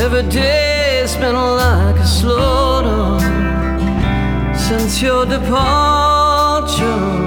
Every day's been like a slaughter since your departure.